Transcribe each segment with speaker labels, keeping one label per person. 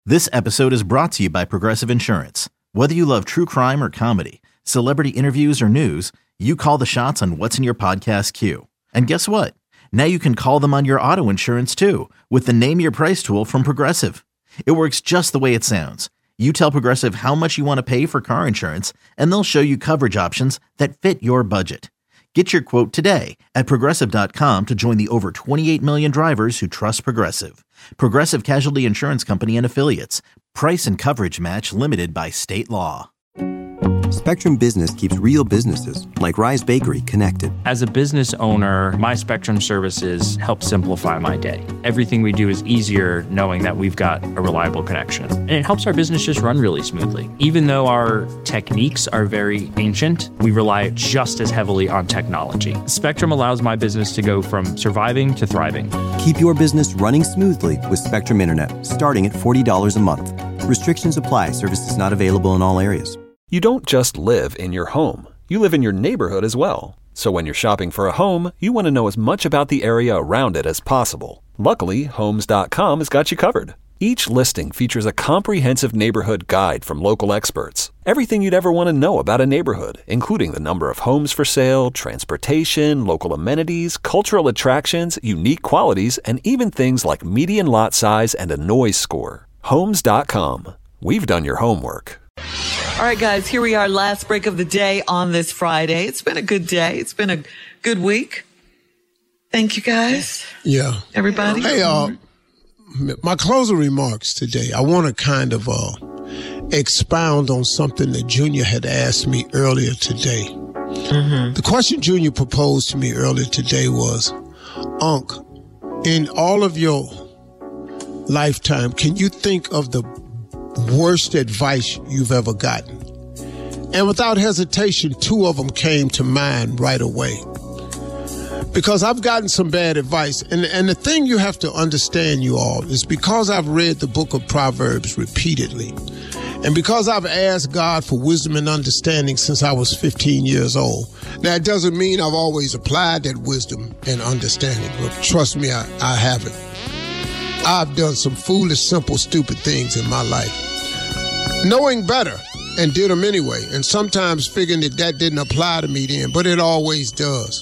Speaker 1: This episode is brought to you by Progressive Insurance. Whether you love true crime or comedy, celebrity interviews or news, you call the shots on what's in your podcast queue. And guess what? Now you can call them on your auto insurance too with the Name Your Price tool from Progressive. It works just the way it sounds. You tell Progressive how much you want to pay for car insurance, and they'll show you coverage options that fit your budget. Get your quote today at Progressive.com to join the over 28 million drivers who trust Progressive. Progressive Casualty Insurance Company and Affiliates. Price and coverage match limited by state law.
Speaker 2: Spectrum Business keeps real businesses, like Rise Bakery, connected.
Speaker 3: As a business owner, my Spectrum services help simplify my day. Everything we do is easier knowing that we've got a reliable connection. And it helps our business just run really smoothly. Even though our techniques are very ancient, we rely just as heavily on technology. Spectrum allows my business to go from surviving to thriving.
Speaker 2: Keep your business running smoothly with Spectrum Internet, starting at $40 a month. Restrictions apply. Services not available in all areas.
Speaker 4: You don't just live in your home. You live in your neighborhood as well. So when you're shopping for a home, you want to know as much about the area around it as possible. Luckily, Homes.com has got you covered. Each listing features a comprehensive neighborhood guide from local experts. Everything you'd ever want to know about a neighborhood, including the number of homes for sale, transportation, local amenities, cultural attractions, unique qualities, and even things like median lot size and a noise score. Homes.com. We've done your homework.
Speaker 5: All right, guys, here we are, last break of the day on this Friday. It's been a good day. It's been a good week. Thank you, guys.
Speaker 6: Yeah.
Speaker 5: Everybody.
Speaker 6: Hey, my closing remarks today, I want to kind of expound on something that Junior had asked me earlier today. Mm-hmm. The question Junior proposed to me earlier today was, Unc, in all of your lifetime, can you think of the worst advice you've ever gotten? And without hesitation, two of them came to mind right away. Because I've gotten some bad advice. And the thing you have to understand, you all, is because I've read the book of Proverbs repeatedly, and because I've asked God for wisdom and understanding since I was 15 years old. Now, it doesn't mean I've always applied that wisdom and understanding, but trust me, I haven't. I've done some foolish, simple, stupid things in my life, knowing better, and did them anyway, and sometimes figuring that didn't apply to me then, but it always does.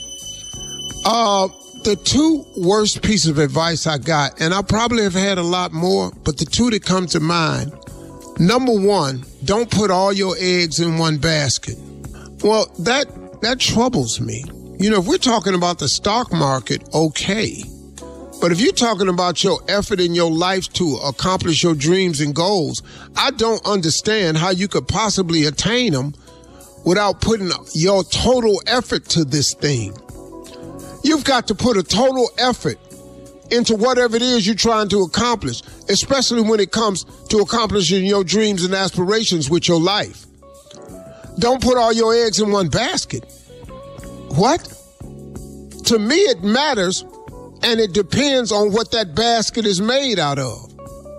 Speaker 6: The two worst pieces of advice I got, and I probably have had a lot more, but the two that come to mind, number one, don't put all your eggs in one basket. Well, that troubles me. You know, if we're talking about the stock market, okay. But if you're talking about your effort in your life to accomplish your dreams and goals, I don't understand how you could possibly attain them without putting your total effort to this thing. You've got to put a total effort into whatever it is you're trying to accomplish, especially when it comes to accomplishing your dreams and aspirations with your life. Don't put all your eggs in one basket. What? To me, it matters. And it depends on what that basket is made out of.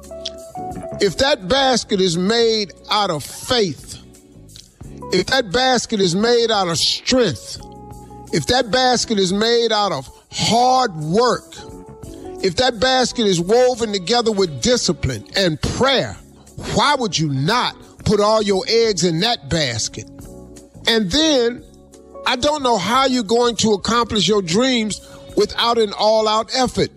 Speaker 6: If that basket is made out of faith, if that basket is made out of strength, if that basket is made out of hard work, if that basket is woven together with discipline and prayer, why would you not put all your eggs in that basket? And then, I don't know how you're going to accomplish your dreams without an all-out effort.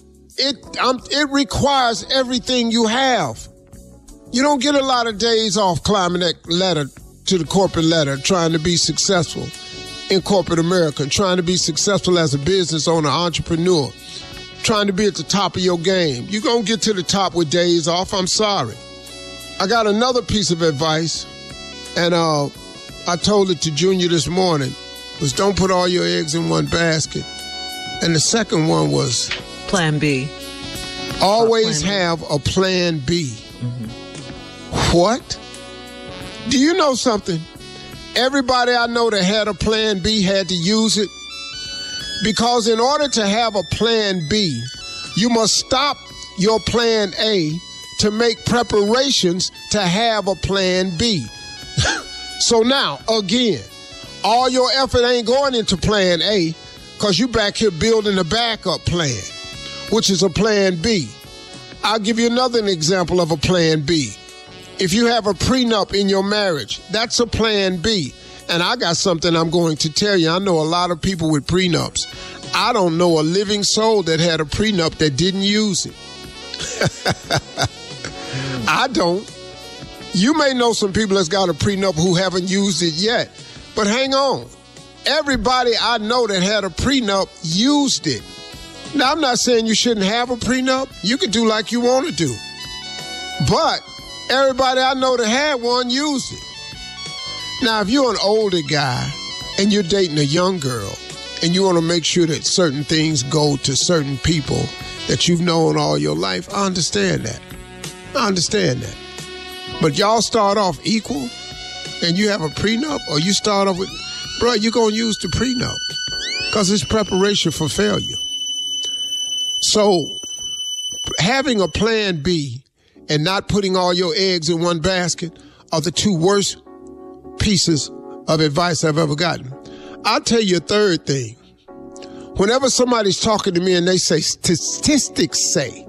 Speaker 6: It requires everything you have. You don't get a lot of days off climbing that ladder to the corporate ladder, trying to be successful in corporate America, trying to be successful as a business owner, entrepreneur, trying to be at the top of your game. You're going to get to the top with days off. I'm sorry. I got another piece of advice, and I told it to Junior this morning, was don't put all your eggs in one basket. And the second one was
Speaker 5: Plan B.
Speaker 6: Always have a plan B. Mm-hmm. What? Do you know something? Everybody I know that had a plan B had to use it. Because in order to have a plan B, you must stop your plan A to make preparations to have a plan B. So now, again, all your effort ain't going into plan A because you back here building a backup plan, which is a plan B. I'll give you another example of a plan B. If you have a prenup in your marriage, that's a plan B. And I got something I'm going to tell you. I know a lot of people with prenups. I don't know a living soul that had a prenup that didn't use it. I don't. You may know some people that's got a prenup who haven't used it yet. But hang on. Everybody I know that had a prenup used it. Now, I'm not saying you shouldn't have a prenup. You can do like you want to do. But everybody I know that had one used it. Now, if you're an older guy and you're dating a young girl and you want to make sure that certain things go to certain people that you've known all your life, I understand that. I understand that. But y'all start off equal and you have a prenup, or you start off with, bro, you're going to use the prenup because it's preparation for failure. So having a plan B and not putting all your eggs in one basket are the two worst pieces of advice I've ever gotten. I'll tell you a third thing. Whenever somebody's talking to me and they say, statistics say,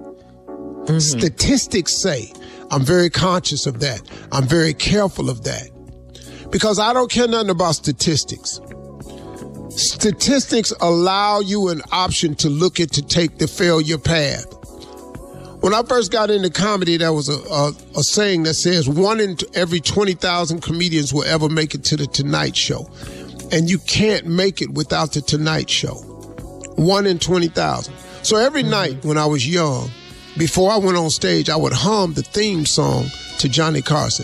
Speaker 6: I'm very conscious of that. I'm very careful of that. Because I don't care nothing about statistics. Statistics allow you an option to look at to take the failure path. When I first got into comedy, there was a saying that says 1 in every 20,000 comedians will ever make it to the Tonight Show. And you can't make it without the Tonight Show. 1 in 20,000. So every night when I was young, before I went on stage, I would hum the theme song to Johnny Carson.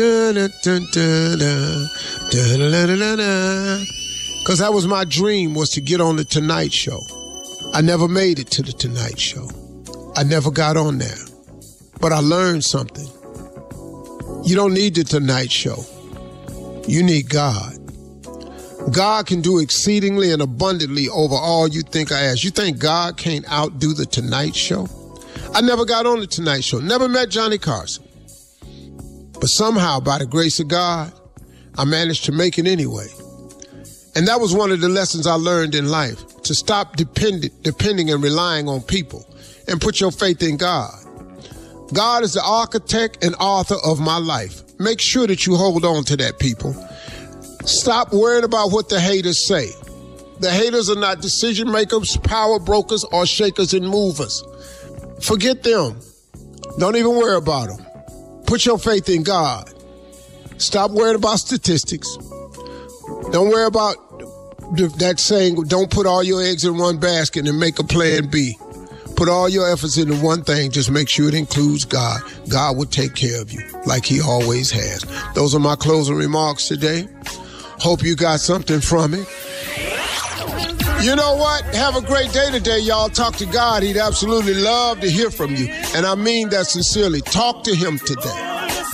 Speaker 6: Because that was my dream, was to get on the Tonight Show. I never made it to the Tonight Show. I never got on there. But I learned something. You don't need the Tonight Show. You need God. God can do exceedingly and abundantly over all you think I ask. You think God can't outdo the Tonight Show? I never got on the Tonight Show. Never met Johnny Carson. But somehow, by the grace of God, I managed to make it anyway. And that was one of the lessons I learned in life, to stop depending and relying on people and put your faith in God. God is the architect and author of my life. Make sure that you hold on to that, people. Stop worrying about what the haters say. The haters are not decision makers, power brokers, or shakers and movers. Forget them. Don't even worry about them. Put your faith in God. Stop worrying about statistics. Don't worry about that saying, don't put all your eggs in one basket and make a plan B. Put all your efforts into one thing. Just make sure it includes God. God will take care of you like he always has. Those are my closing remarks today. Hope you got something from it. You know what? Have a great day today, y'all. Talk to God. He'd absolutely love to hear from you. And I mean that sincerely. Talk to him today.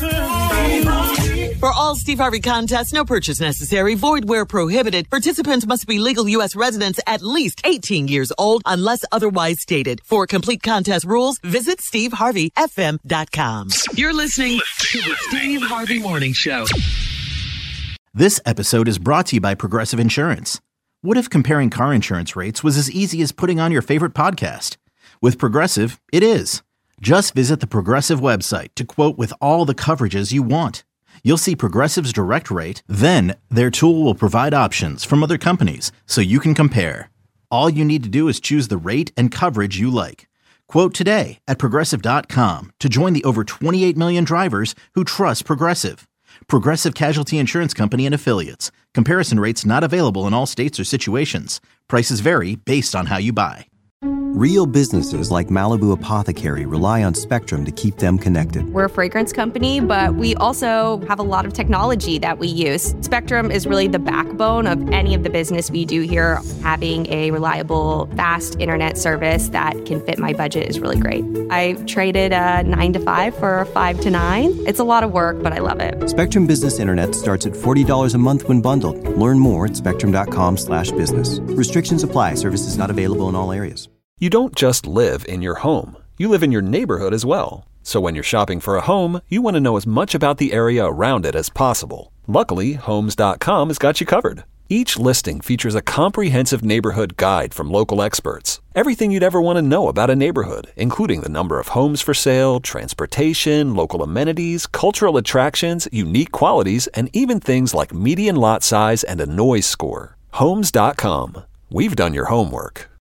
Speaker 5: For all Steve Harvey contests, no purchase necessary, void where prohibited. Participants must be legal U.S. residents at least 18 years old unless otherwise stated. For complete contest rules, visit SteveHarveyFM.com. You're listening to the Steve Harvey Morning Show.
Speaker 1: This episode is brought to you by Progressive Insurance. What if comparing car insurance rates was as easy as putting on your favorite podcast? With Progressive, it is. Just visit the Progressive website to quote with all the coverages you want. You'll see Progressive's direct rate, then their tool will provide options from other companies so you can compare. All you need to do is choose the rate and coverage you like. Quote today at Progressive.com to join the over 28 million drivers who trust Progressive. Progressive Casualty Insurance Company and Affiliates. Comparison rates not available in all states or situations. Prices vary based on how you buy.
Speaker 2: Real businesses like Malibu Apothecary rely on Spectrum to keep them connected.
Speaker 7: We're a fragrance company, but we also have a lot of technology that we use. Spectrum is really the backbone of any of the business we do here. Having a reliable, fast internet service that can fit my budget is really great. I traded a 9 to 5 for a 5 to 9. It's a lot of work, but I love it.
Speaker 2: Spectrum Business Internet starts at $40 a month when bundled. Learn more at spectrum.com/business. Restrictions apply. Services not available in all areas.
Speaker 4: You don't just live in your home. You live in your neighborhood as well. So when you're shopping for a home, you want to know as much about the area around it as possible. Luckily, Homes.com has got you covered. Each listing features a comprehensive neighborhood guide from local experts. Everything you'd ever want to know about a neighborhood, including the number of homes for sale, transportation, local amenities, cultural attractions, unique qualities, and even things like median lot size and a noise score. Homes.com. We've done your homework.